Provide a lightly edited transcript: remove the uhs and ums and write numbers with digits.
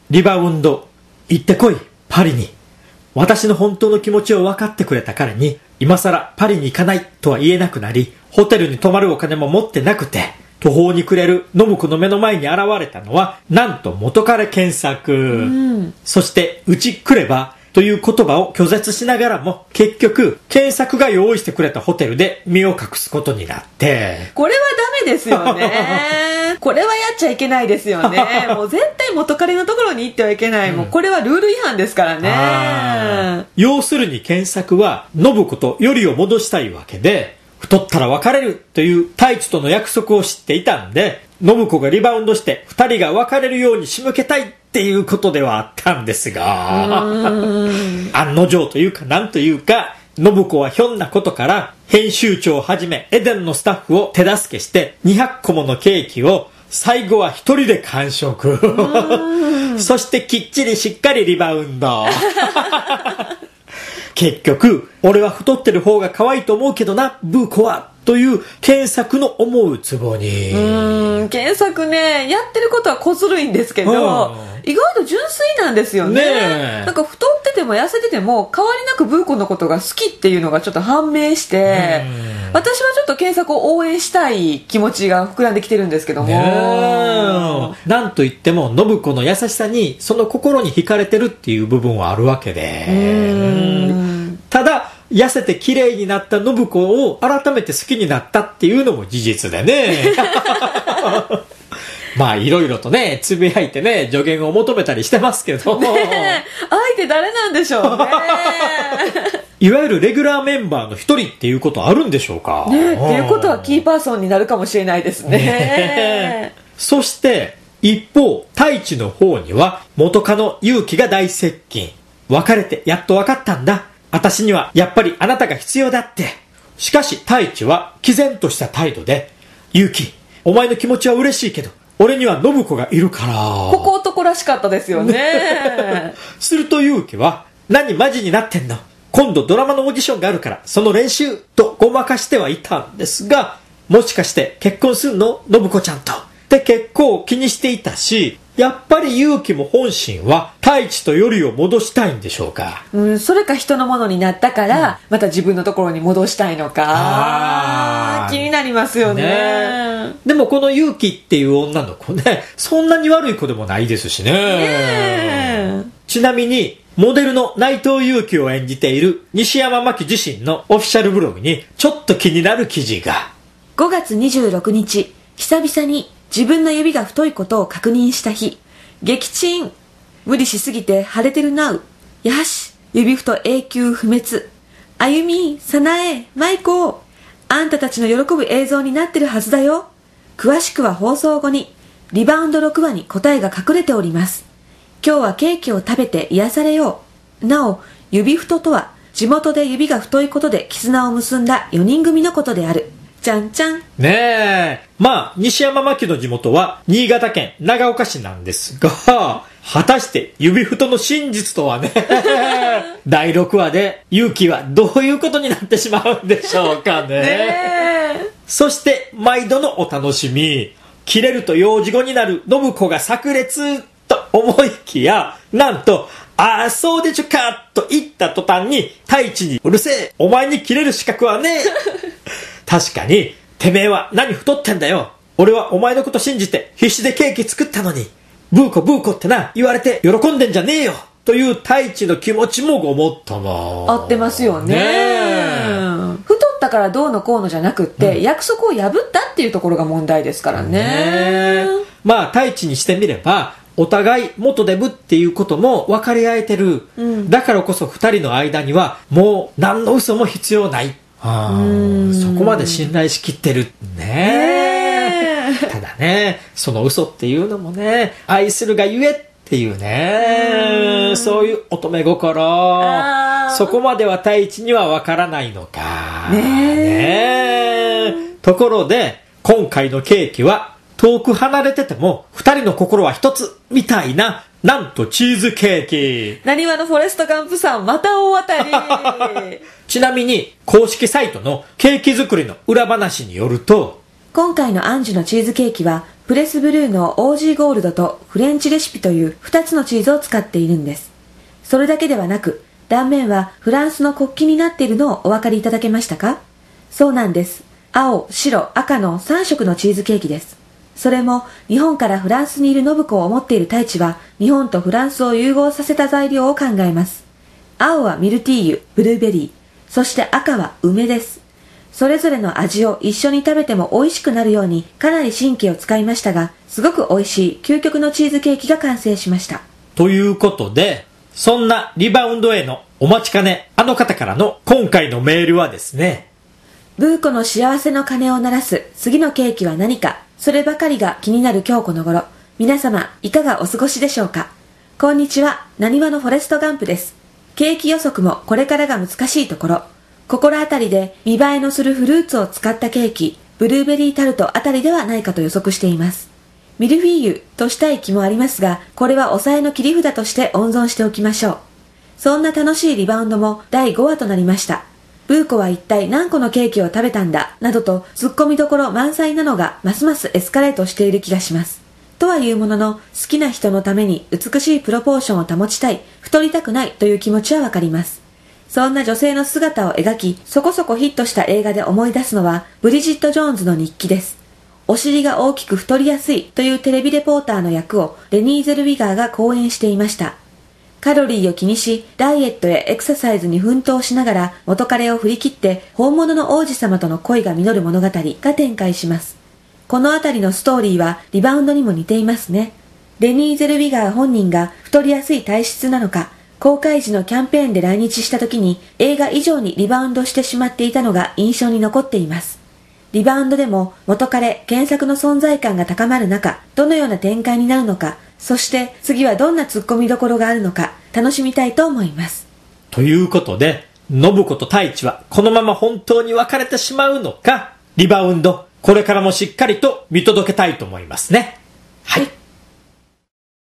リバウンド行ってこいパリに。私の本当の気持ちを分かってくれた彼に今更パリに行かないとは言えなくなり、ホテルに泊まるお金も持ってなくて、途方に暮れる信子の目の前に現れたのはなんと元彼健作、そしてうち来ればという言葉を拒絶しながらも結局健作が用意してくれたホテルで身を隠すことになって、 これはダメですよねこれはやっちゃいけないですよねもう絶対元彼のところに行ってはいけない、もうこれはルール違反ですからね。 要するに健作は信子とよりを戻したいわけで、太ったら別れるという太一との約束を知っていたんで、信子がリバウンドして二人が別れるように仕向けたいっていうことではあったんですが案の定というかなんというか、信子はひょんなことから編集長をはじめエデンのスタッフを手助けして200個ものケーキを最後は一人で完食そしてきっちりしっかりリバウンド結局俺は太ってる方が可愛いと思うけどなブー子はという健作の思うツボに。 健作ね、やってることは小ずるいんですけど、意外と純粋なんですよ ね。なんか太ってても痩せてても変わりなくブー子のことが好きっていうのがちょっと判明して、私はちょっと健作を応援したい気持ちが膨らんできてるんですけども、 なんといっても信子の優しさにその心に惹かれてるっていう部分はあるわけで、ただ痩せて綺麗になった信子を改めて好きになったっていうのも事実でねまあいろいろとねつぶやいてね助言を求めたりしてますけどね、相手誰なんでしょうねいわゆるレギュラーメンバーの一人っていうことあるんでしょうか、 ね、っていうことはキーパーソンになるかもしれないですねそして一方太一の方には元カノ勇気が大接近。別れてやっと分かったんだ、私にはやっぱりあなたが必要だって。しかし太一は毅然とした態度で、勇気お前の気持ちは嬉しいけど俺には信子がいるから。 ここ男らしかったですよねすると勇気は、何マジになってんの、今度ドラマのオーディションがあるからその練習とごまかしてはいたんですが、もしかして結婚するの信子ちゃんとって結構気にしていたし、やっぱり勇気も本心は太一とよりを戻したいんでしょうか。 それか人のものになったから、また自分のところに戻したいのか気になりますよ ね。 でもこの勇気っていう女の子ね、そんなに悪い子でもないですし ね。ちなみにモデルの内藤裕樹を演じている西山真紀自身のオフィシャルブログにちょっと気になる記事が。 5月26日久々に自分の指が太いことを確認した日。撃沈。無理しすぎて腫れてるなう。よし、指太永久不滅。あゆみ、さなえ、まいこ。あんたたちの喜ぶ映像になってるはずだよ。詳しくは放送後に、リバウンド6話に答えが隠れております。今日はケーキを食べて癒されよう。なお、指太とは、地元で指が太いことで絆を結んだ4人組のことである。じゃんちゃん。 ねえ。まあ、西山真紀の地元は新潟県長岡市なんですが、果たして指太の真実とはね第6話で勇気はどういうことになってしまうんでしょうか ねそして毎度のお楽しみ、切れると幼児語になる信子が炸裂と思いきや、なんとああそうでしょかと言った途端に太一に、うるせえお前に切れる資格はね確かにてめえは何太ってんだよ、俺はお前のこと信じて必死でケーキ作ったのにブーコブーコってな言われて喜んでんじゃねえよという太一の気持ちもごもっとも合ってますよ ね。太ったからどうのこうのじゃなくって、約束を破ったっていうところが問題ですからね。 まあ太一にしてみればお互い元デブっていうことも分かり合えてる、だからこそ2人の間にはもう何の嘘も必要ない、そこまで信頼しきってるね。ただね、その嘘っていうのもね、愛するがゆえっていうね、そういう乙女心、そこまでは太一には分からないのかね。ところで今回のケーキは遠く離れてても2人の心は一つみたいな、なんとチーズケーキ。 なにわのフォレストガンプさんまた大当たりちなみに公式サイトのケーキ作りの裏話によると、 今回のアンジュのチーズケーキはプレスブルーのオージーゴールドとフレンチレシピという2つのチーズを使っているんです。それだけではなく、断面はフランスの国旗になっているのをお分かりいただけましたか？そうなんです。青、白、赤の3色のチーズケーキです。それも日本からフランスにいる信子を思っている太一は、日本とフランスを融合させた材料を考えます。青はミルティーユ、ブルーベリー、そして赤は梅です。それぞれの味を一緒に食べても美味しくなるようにかなり神経を使いましたが、すごく美味しい究極のチーズケーキが完成しました。 ということで、そんなリバウンドへのお待ちかねあの方からの今回のメールはですね、 ブー子の幸せの鐘を鳴らす次のケーキは何か、そればかりが気になる今日この頃、皆様いかがお過ごしでしょうか。こんにちは、なにわのフォレストガンプです。ケーキ予測もこれからが難しいところ、心当たりで見栄えのするフルーツを使ったケーキ、ブルーベリータルトあたりではないかと予測しています。ミルフィーユとしたい気もありますが、これは抑えの切り札として温存しておきましょう。そんな楽しいリバウンドも第5話となりました。ブー子は一体何個のケーキを食べたんだなどとツッコミどころ満載なのがますますエスカレートしている気がします。とはいうものの、好きな人のために美しいプロポーションを保ちたい、太りたくないという気持ちはわかります。そんな女性の姿を描き、そこそこヒットした映画で思い出すのはブリジット・ジョーンズの日記です。お尻が大きく太りやすいというテレビレポーターの役をレニー・ゼルウィガーが好演していました。カロリーを気にし、ダイエットやエクササイズに奮闘しながら元彼を振り切って本物の王子様との恋が実る物語が展開します。このあたりのストーリーはリバウンドにも似ていますね。レニー・ゼルウィガー本人が太りやすい体質なのか、公開時のキャンペーンで来日した時に映画以上にリバウンドしてしまっていたのが印象に残っています。リバウンドでも元彼、原作の存在感が高まる中、どのような展開になるのか、そして次はどんな突っ込みどころがあるのか楽しみたいと思います。 ということで、信子と太一はこのまま本当に別れてしまうのか、リバウンドこれからもしっかりと見届けたいと思いますね。はい。